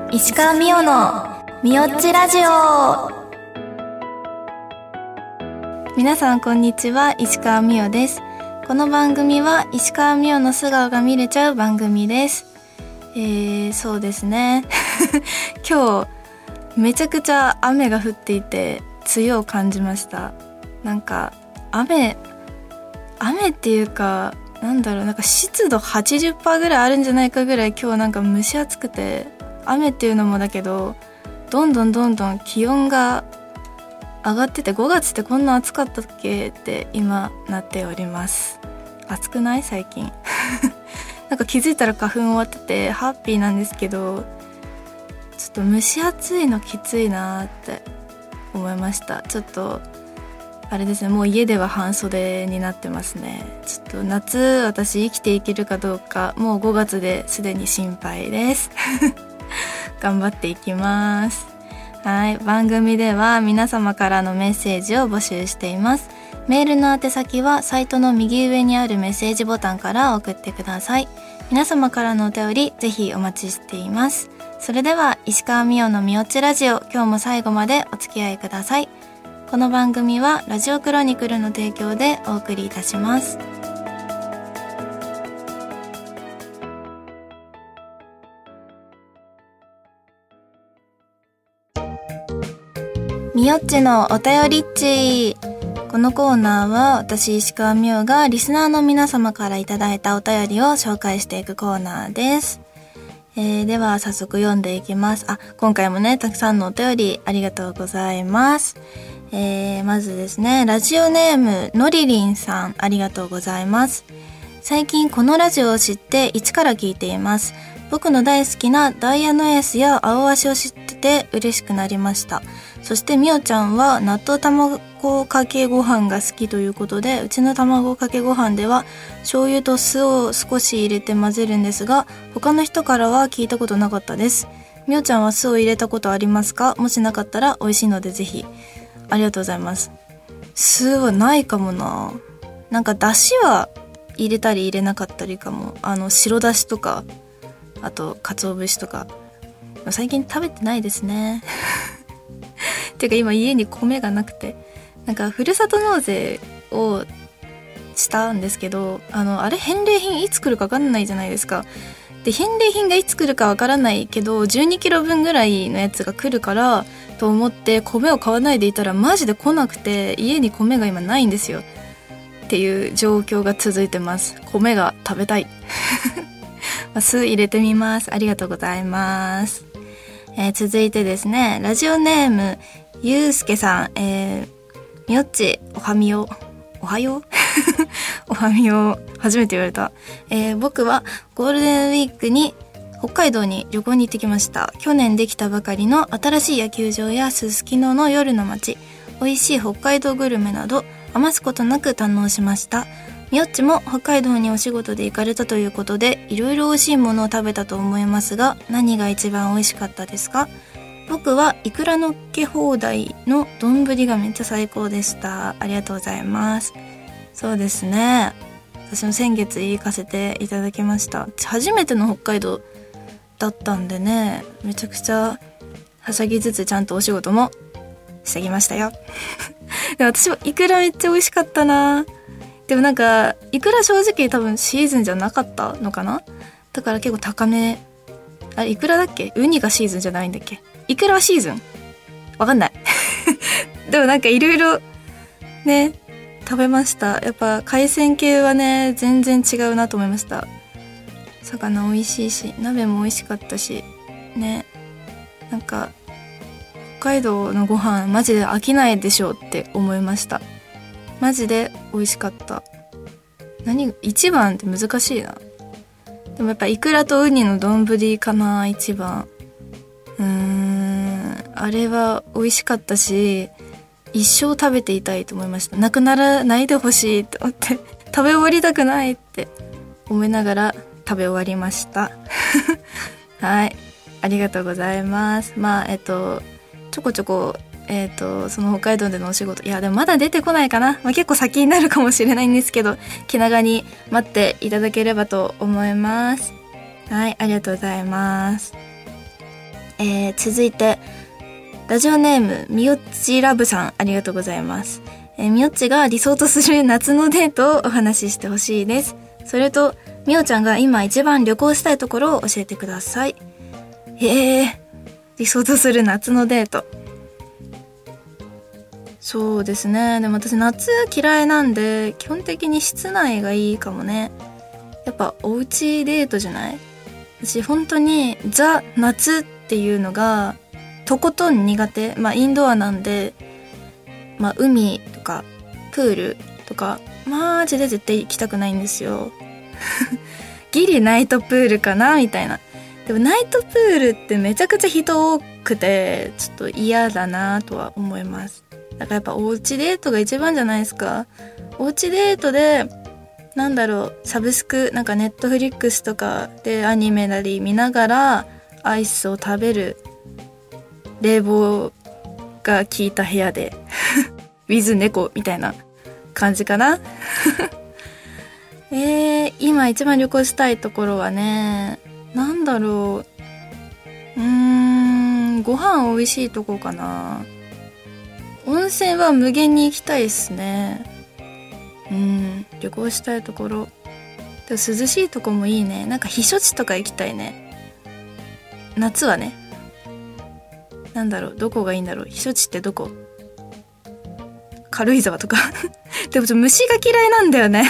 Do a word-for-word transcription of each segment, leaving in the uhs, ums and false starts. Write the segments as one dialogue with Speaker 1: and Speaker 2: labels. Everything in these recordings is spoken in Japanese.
Speaker 1: 石川美代のみよっちラジオ。皆さんこんにちは、石川美代です。この番組は石川美代の素顔が見れちゃう番組です。えー、そうですね今日めちゃくちゃ雨が降っていて梅雨を感じました。なんか雨雨っていうかなんだろう、なんか湿度 はちじゅっパーセント ぐらいあるんじゃないかぐらい今日なんか蒸し暑くて、雨っていうのもだけどどんどんどんどん気温が上がってて、ごがつってこんな暑かったっけって今なっております。暑くない最近なんか気づいたら花粉終わっててハッピーなんですけど、ちょっと蒸し暑いのきついなって思いました。ちょっとあれですね、もう家では半袖になってますね。ちょっと夏私生きていけるかどうか、もうごがつですでに心配です頑張っていきます。はい、番組では皆様からのメッセージを募集しています。メールの宛先はサイトの右上にあるメッセージボタンから送ってください。皆様からのお便りぜひお待ちしています。それでは石川美代のみよっちラジオ、今日も最後までお付き合いください。この番組はラジオクロニクルの提供でお送りいたします。みよっちのお便りっち。このコーナーは私石川美代がリスナーの皆様からいただいたお便りを紹介していくコーナーです。えー、では早速読んでいきます。あ、今回もねたくさんのお便りありがとうございます。えー、まずですね、ラジオネームのりりんさん、ありがとうございます。最近このラジオを知って一から聞いています。僕の大好きなダイヤのエースや青足を知ってて嬉しくなりました。そしてみおちゃんは納豆卵かけご飯が好きということで、うちの卵かけご飯では醤油と酢を少し入れて混ぜるんですが、他の人からは聞いたことなかったです。みおちゃんは酢を入れたことありますか？もしなかったら美味しいのでぜひ。ありがとうございます。酢はないかもな。なんかだしは入れたり入れなかったりかも。あの白だしとか、あと鰹節とか最近食べてないですねていうか今家に米がなくて、なんかふるさと納税をしたんですけど、あのあれ返礼品いつ来るか分かんないじゃないですか。で返礼品がいつ来るか分からないけどじゅうにキロぶんぐらいのやつが来るからと思って米を買わないでいたらマジで来なくて、家に米が今ないんですよっていう状況が続いてます。米が食べたい酢入れてみます。ありがとうございます。えー、続いてですね、ラジオネームゆうすけさん、えー、みよっちおはみよおはようおはみよ初めて言われた。えー、僕はゴールデンウィークに北海道に旅行に行ってきました。去年できたばかりの新しい野球場やすすきのの夜の街、美味しい北海道グルメなど余すことなく堪能しました。みよっちも北海道にお仕事で行かれたということで、いろいろ美味しいものを食べたと思いますが、何が一番美味しかったですか？僕はイクラのっけ放題の丼がめっちゃ最高でした。ありがとうございます。そうですね、私も先月行かせていただきました。初めての北海道だったんでね、めちゃくちゃはしゃぎつつちゃんとお仕事もしてきましたよで私もイクラめっちゃ美味しかったな。でもなんかイクラ正直多分シーズンじゃなかったのかな、だから結構高め。あれイクラだっけ？ウニがシーズンじゃないんだっけ？イクラはシーズン？わかんないでもなんかいろいろね食べました。やっぱ海鮮系はね全然違うなと思いました。魚美味しいし鍋も美味しかったしね、なんか北海道のご飯マジで飽きないでしょうって思いました。マジで美味しかった。何一番って難しいな。でもやっぱイクラとウニの丼かな一番。うーんあれは美味しかったし一生食べていたいと思いました。なくならないでほしいって思って食べ終わりたくないって思いながら食べ終わりましたはい、ありがとうございます。まあえっとちょこちょこえっとその北海道でのお仕事、いやでもまだ出てこないかな、まあ、結構先になるかもしれないんですけど、気長に待っていただければと思います。はい、ありがとうございます。 えー、続いてラジオネームみよっちラブさん、ありがとうございます。えー、みよっちが理想とする夏のデートをお話ししてほしいです。それとみおちゃんが今一番旅行したいところを教えてください。へえ、理想とする夏のデート。そうですね、でも私夏嫌いなんで基本的に室内がいいかもね。やっぱおうちデートじゃない？私本当にザ夏っていうのがとことん苦手。まあインドアなんで、まあ海とかプールとかマジで絶対行きたくないんですよ。ギリナイトプールかなみたいな。でもナイトプールってめちゃくちゃ人多くてちょっと嫌だなとは思います。だからやっぱおうちデートが一番じゃないですか。おうちデートでなんだろう、サブスクなんかネットフリックスとかでアニメなり見ながらアイスを食べる、冷房が効いた部屋でウィズ猫みたいな感じかな。えー、今一番旅行したいところはね、なんだろう、うーんご飯美味しいとこかな。温泉は無限に行きたいですね。うん、旅行したいところでも涼しいとこもいいね。なんか避暑地とか行きたいね、夏はね。なんだろう、どこがいいんだろう。避暑地ってどこ？軽井沢とかでもちょっと虫が嫌いなんだよね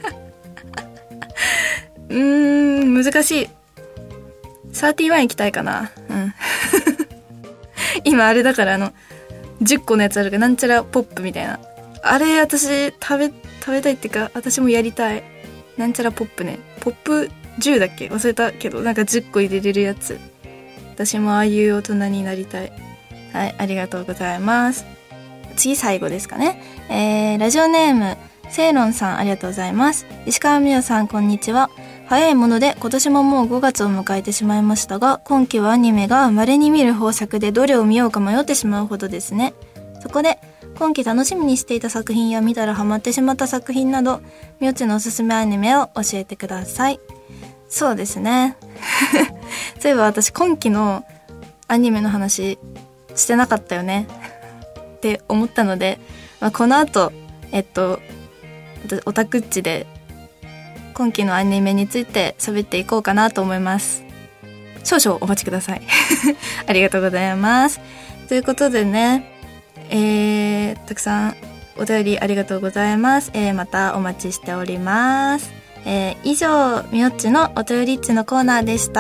Speaker 1: うーん難しい。サーティワン行きたいかな。うん今あれだからあのじゅっこのやつあるから、なんちゃらポップみたいな、あれ私食べ食べたいっていうか私もやりたい。なんちゃらポップね、ポップじゅうだっけ忘れたけど、なんかじゅっこ入れれるやつ。私もああいう大人になりたい。はい、ありがとうございます。次最後ですかね。えー、ラジオネームセイロンさん、ありがとうございます。石川美代さん、こんにちは。早いもので今年ももうごがつを迎えてしまいましたが、今期はアニメが稀に見る豊作でどれを見ようか迷ってしまうほどですね。そこで今期楽しみにしていた作品や見たらハマってしまった作品など、みよちのおすすめアニメを教えてください。そうですねそういえば私今期のアニメの話してなかったよねって思ったので、まあ、この後えっとオタクッチで今期のアニメについて喋っていこうかなと思います。少々お待ちくださいありがとうございます。ということでね、えー、たくさんお便りありがとうございます。えー、またお待ちしております。えー、以上、みよっちのお便りっちのコーナーでした。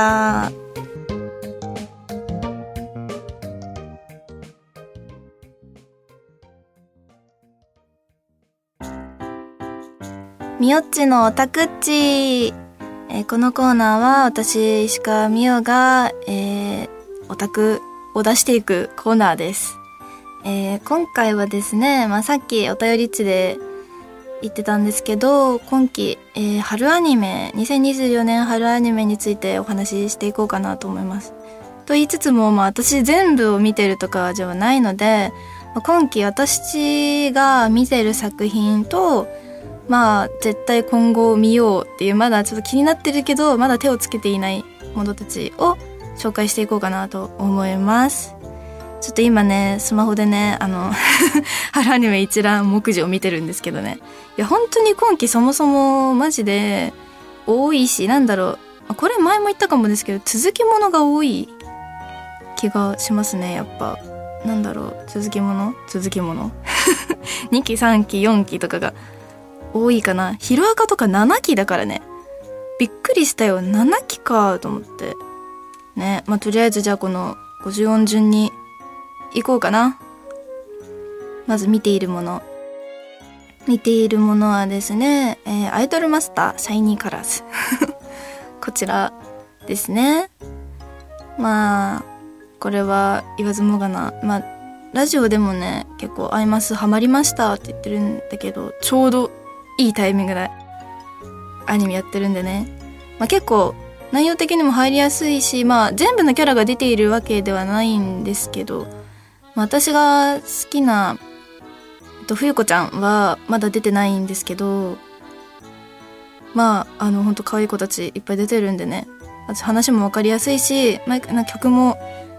Speaker 1: みよっちのオタクッチ、えー、このコーナーは私石川みよが、えー、オタクを出していくコーナーです。えー、今回はですね、まあ、さっきお便りっちで言ってたんですけど、今期、えー、春アニメにせんにじゅうよねん春アニメについてお話ししていこうかなと思います。と言いつつも、まあ、私全部を見てるとかではないので、まあ、今期私が見てる作品と、まあ絶対今後見ようっていう、まだちょっと気になってるけどまだ手をつけていないものたちを紹介していこうかなと思います。ちょっと今ねスマホでねあの春アニメ一覧目次を見てるんですけどね、いや本当に今期そもそもマジで多いし、なんだろう、これ前も言ったかもですけど続きものが多い気がしますね。やっぱなんだろう、続きもの続きものにきさんきよんきとかが多いかな。ヒロアカとかななきだからね、びっくりしたよ。ななきかと思ってね。まあとりあえずじゃあこのごじゅう音順に行こうかな。まず見ているもの見ているものはですね、えー、アイドルマスターシャイニーカラーズこちらですね。まあこれは言わずもがな、まあラジオでもね結構アイマスハマりましたって言ってるんだけど、ちょうどいいタイミングでアニメやってるんでね、まあ、結構内容的にも入りやすいし、まあ全部のキャラが出ているわけではないんですけど、まあ、私が好きな、えっと、冬子ちゃんはまだ出てないんですけど、まああのほんと可愛い子たちいっぱい出てるんでね、話も分かりやすいし、まあ、曲も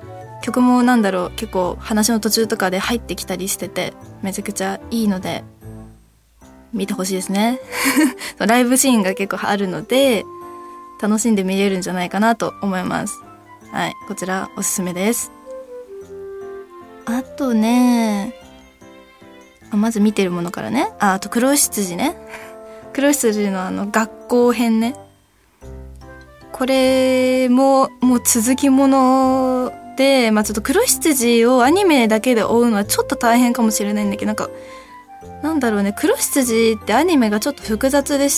Speaker 1: 曲もなんだろう結構話の途中とかで入ってきたりしててめちゃくちゃいいので見てほしいですねライブシーンが結構あるので楽しんで見れるんじゃないかなと思います。はい、こちらおすすめです。あとね、まず見てるものからね、あ、あと黒羊ね黒羊のあの学校編ね、これももう続きもので、まあちょっと黒羊をアニメだけで追うのはちょっと大変かもしれないんだけど、なんかなんだろうね、黒羊ってアニメがちょっと複雑でして、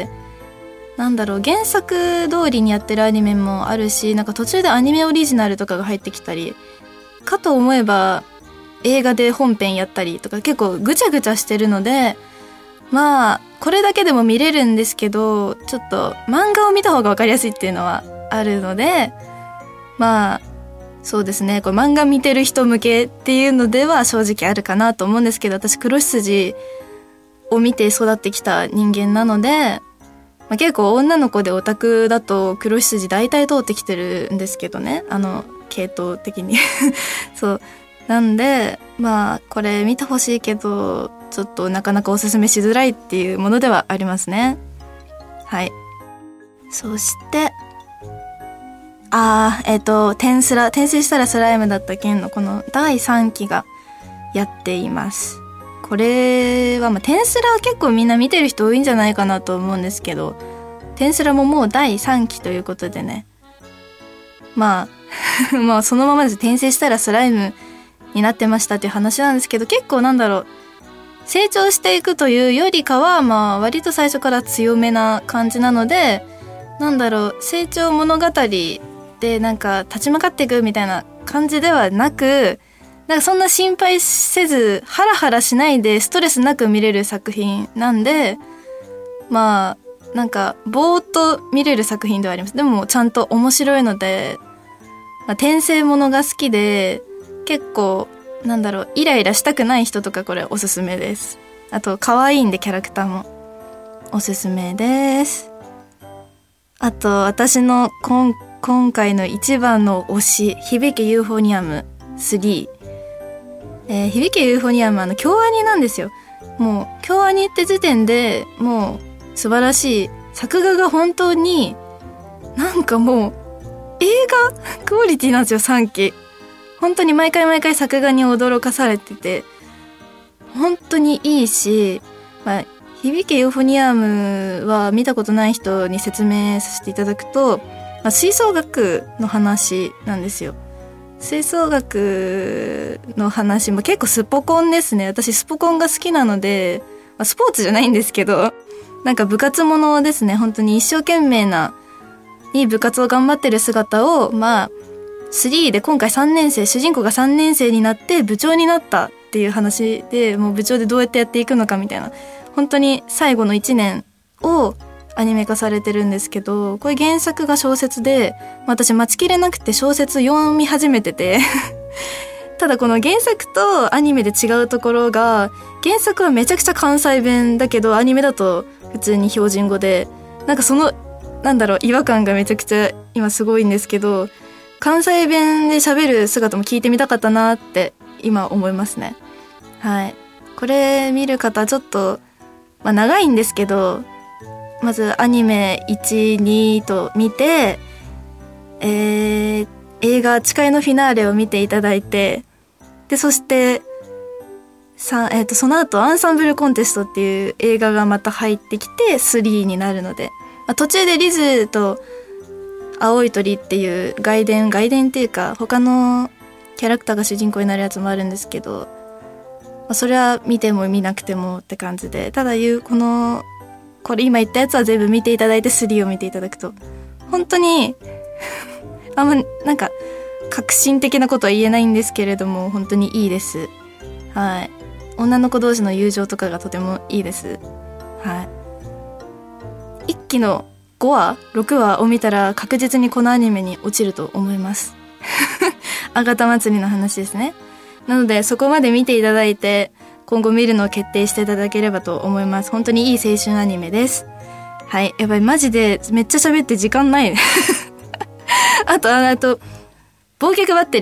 Speaker 1: なんだろう、原作通りにやってるアニメもあるし、なんか途中でアニメオリジナルとかが入ってきたりかと思えば映画で本編やったりとか結構ぐちゃぐちゃしてるので、まあこれだけでも見れるんですけど、ちょっと漫画を見た方が分かりやすいっていうのはあるので、まあそうですね、これ漫画見てる人向けっていうのでは正直あるかなと思うんですけど、私黒羊を見て育ってきた人間なので、まあ、結構女の子でオタクだと黒羊大体通ってきてるんですけどね、あの系統的にそうなんで、まあこれ見てほしいけどちょっとなかなかおすすめしづらいっていうものではありますね。はい。そしてあーえっ、ー、と転スラ転生したらスライムだった件のこのだいさんきがやっています。これはまあ転スラは結構みんな見てる人多いんじゃないかなと思うんですけど、転スラももうだいさんきということでね、まあまあそのままです。転生したらスライムになってましたっていう話なんですけど、結構なんだろう、成長していくというよりかはまあ割と最初から強めな感じなので、なんだろう、成長物語でなんか立ち向かっていくみたいな感じではなく、なんかそんな心配せずハラハラしないでストレスなく見れる作品なんで、まあなんかぼーっと見れる作品ではあります。でもちゃんと面白いので、まあ、転生ものが好きで結構なんだろう、イライラしたくない人とかこれおすすめです。あと可愛いんでキャラクターもおすすめです。あと私の今今回の一番の推し、響けユーフォニアムスリー、えー、響けユーフォニアムはあの京アニなんですよ。もう京アニって時点でもう素晴らしい、作画が本当になんかもう映画クオリティなんですよ。さんき本当に毎回毎回作画に驚かされてて本当にいいし、まあ、響けユーフォニアムは見たことない人に説明させていただくと、まあ、吹奏楽の話なんですよ。吹奏楽の話も結構スポコンですね。私スポコンが好きなので、まあ、スポーツじゃないんですけど、なんか部活ものですね。本当に一生懸命なに部活を頑張ってる姿を、まあスリーで今回さんねん生、主人公がさんねん生になって部長になったっていう話で、もう部長でどうやってやっていくのかみたいな、本当に最後のいちねんをアニメ化されてるんですけど、これ原作が小説で、私待ちきれなくて小説読み始めててただこの原作とアニメで違うところが、原作はめちゃくちゃ関西弁だけどアニメだと普通に標準語で、なんかそのなんだろう、違和感がめちゃくちゃ今すごいんですけど、関西弁で喋る姿も聞いてみたかったなって今思いますね。はい。これ見る方ちょっと、まあ長いんですけど、まずアニメいち、にと見て、えー、映画誓いのフィナーレを見ていただいて、で、そして、さえーと、その後アンサンブルコンテストっていう映画がまた入ってきてスリーになるので、まあ、途中でリズと青い鳥っていう外伝、外伝っていうか他のキャラクターが主人公になるやつもあるんですけど、まあ、それは見ても見なくてもって感じで、ただ言うこのこれ今言ったやつは全部見ていただいてスリーを見ていただくと本当にあんまなんか革新的なことは言えないんですけれども本当にいいです。はい。女の子同士の友情とかがとてもいいです。はい。一期のごわろくわを見たら確実にこのアニメに落ちると思いますあがた祭りの話ですね。なのでそこまで見ていただいて今後見るのを決定していただければと思います。本当にいい青春アニメです。はい。やばい、マジでめっちゃ喋って時間ないあとあと忘却バッテリーね。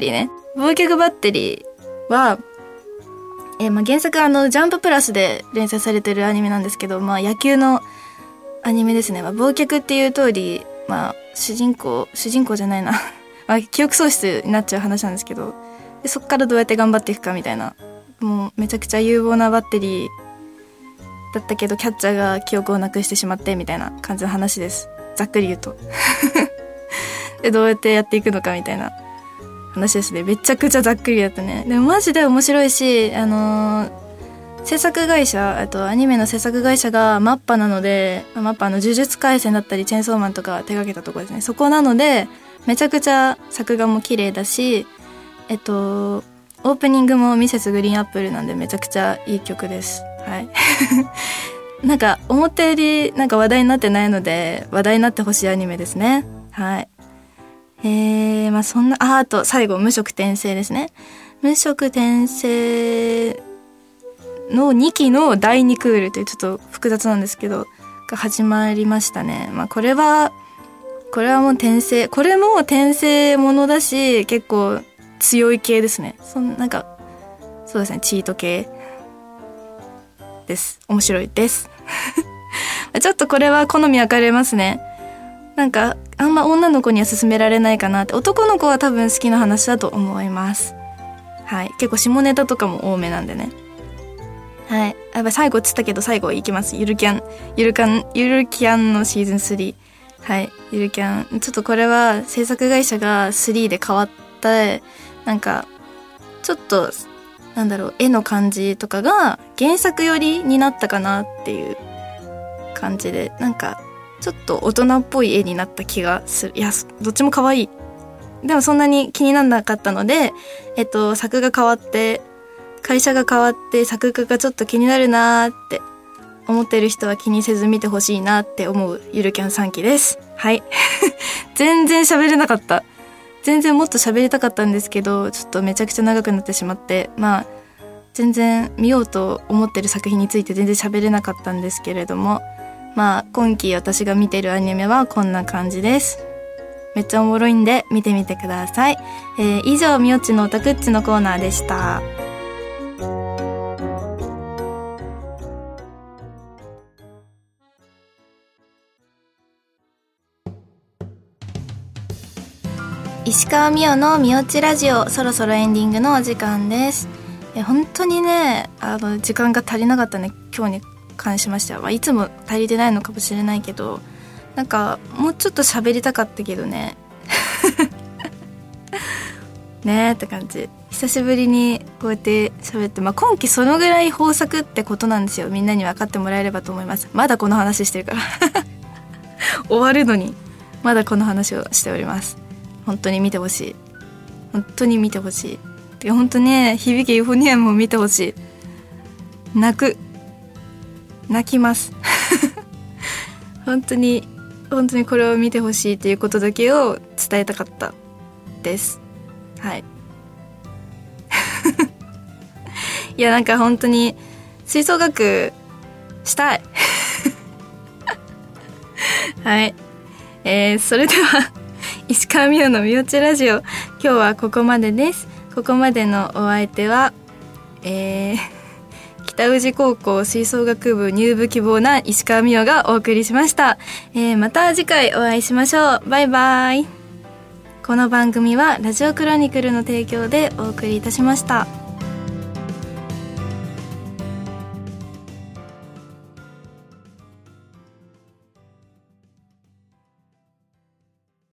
Speaker 1: 忘却バッテリーは、えーまあ、原作はあのジャンププラスで連載されてるアニメなんですけど、まあ、野球のアニメですね。まあ、忘却っていう通り、まあ、主人公主人公じゃないなまあ記憶喪失になっちゃう話なんですけど、でそっからどうやって頑張っていくかみたいな、もうめちゃくちゃ有望なバッテリーだったけどキャッチャーが記憶をなくしてしまってみたいな感じの話です。ざっくり言うとでどうやってやっていくのかみたいな話ですね。めちゃくちゃざっくりだったね。でもマジで面白いし、あのー、制作会社、あとアニメの制作会社がマッパなので、マッパの呪術廻戦だったりチェーンソーマンとか手掛けたところですね。そこなのでめちゃくちゃ作画も綺麗だし、えっとオープニングもミセスグリーンアップルなんでめちゃくちゃいい曲です。はいなんか思ったよりなんか話題になってないので話題になってほしいアニメですね。はい。えー、まあそんな、あ、あと最後無色転生ですね。無色転生のにきのだいにクールというちょっと複雑なんですけどが始まりましたね。まあこれはこれはもう転生、これも転生ものだし結構強い系ですね。そんなんかそうですね、チート系です。面白いですちょっとこれは好み分かれますね。なんかあんま女の子には勧められないかなって。男の子は多分好きな話だと思います。はい、結構下ネタとかも多めなんでね。はい、やっぱ最後っつったけど最後いきます。ゆるキャンゆるキャンゆるキャンのシーズンスリー。はい、ゆるキャン、ちょっとこれは制作会社がスリーで変わった、なんかちょっとなんだろう、絵の感じとかが原作寄りになったかなっていう感じで、なんかちょっと大人っぽい絵になった気がする。いや、どっちも可愛い。でもそんなに気にならなかったので、えっと作が変わって会社が変わって作画がちょっと気になるなーって思ってる人は気にせず見てほしいなって思うゆるキャンさんきです。はい全然喋れなかった。全然もっと喋りたかったんですけど、ちょっとめちゃくちゃ長くなってしまって、まあ全然見ようと思ってる作品について全然喋れなかったんですけれども、まあ今期私が見てるアニメはこんな感じです。めっちゃおもろいんで見てみてください。えー、以上みおっちのオタクッチのコーナーでした。石川みおのみおっちラジオ、そろそろエンディングのお時間です。え本当にね、あの時間が足りなかったね、今日に関しましては。まあ、いつも足りてないのかもしれないけど、なんかもうちょっと喋りたかったけどねねーって感じ。久しぶりにこうやって喋って、まあ、今期そのぐらい豊作ってことなんですよ。みんなに分かってもらえればと思います。まだこの話してるから終わるのにまだこの話をしております。本当に見てほしい。本当に見てほしい。で本当ね、響けユーフォニアムも見てほしい。泣く泣きます本当に本当にこれを見てほしいということだけを伝えたかったです。はいいやなんか本当に吹奏楽したいはい、えー、それでは石川みおのみおちラジオ、今日はここまでです。ここまでのお相手は、えー、北宇治高校吹奏楽部入部希望な石川みおがお送りしました。えー、また次回お会いしましょう。バイバイ。この番組はラジオクロニクルの提供でお送りいたしました。